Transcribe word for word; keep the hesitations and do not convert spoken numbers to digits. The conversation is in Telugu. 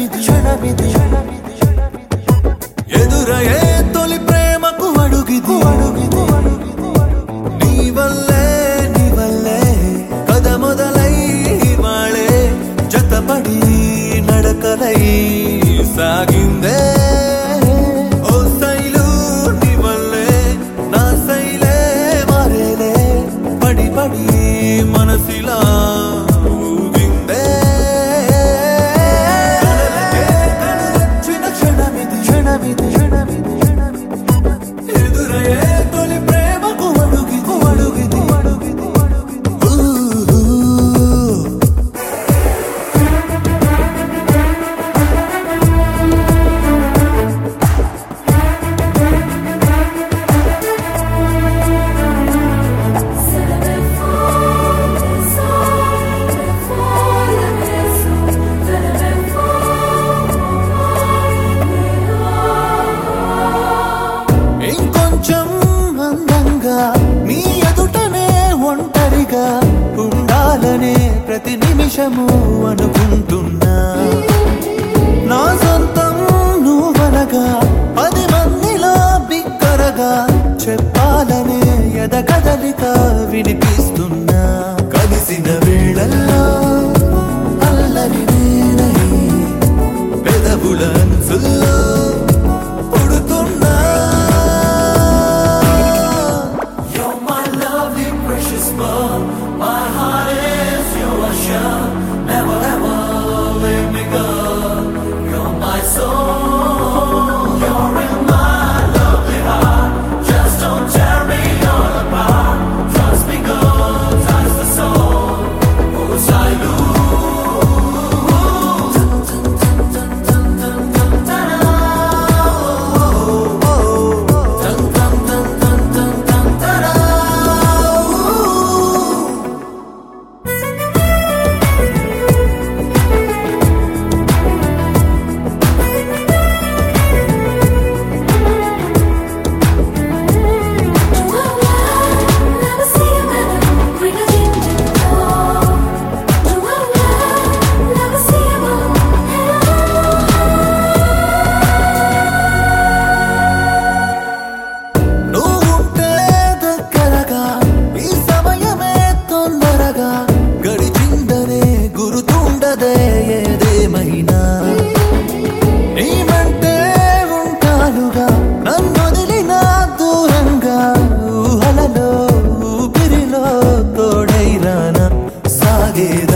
క్షణమిది క్షణమిది ఎదురయే తొలి ప్రేమకు అడుగిది అడుగిది నీ వల్లే నీ వల్లే కథ మొదలై వాళే జతపడి నడకలై సాగిందే ఓ శైలు నీ వల్లే నా శైలే మారేలే పడి పడి మనసిలా ఊగిందే క్షణమిది క్షణమిది ఎదురయే తొలి ప్రేమకు అడుగిది అడుగిది అడుగిది ఇంకొంచెం అందంగా నీ ఎదుటనే ఒంటరిగా ఉండాలనే ప్రతి నిమిషము అనుకుంటున్నా నా సొంతం నువ్వనగా పది మందిలో బిక్కరగా చెప్పాలనే ఎద కదలిక వినిపిస్తున్నా కలిసిన వేళల్లో అల్లరి నేనై పెదవుల అంచుల్లో పుడుతున్నా my heart is your ocean. Never ever let me go. You're my soul. You're in my lovely heart. Just don't tear me all apart. Trust me, God, touch the soul. Who's I lose? ఏదేమైనా నీమంటే ఉంటానుగా నన్నొదిలిన దూరంగా ఊహలలో ఊపిరిలో తోడైరానా సాగేదా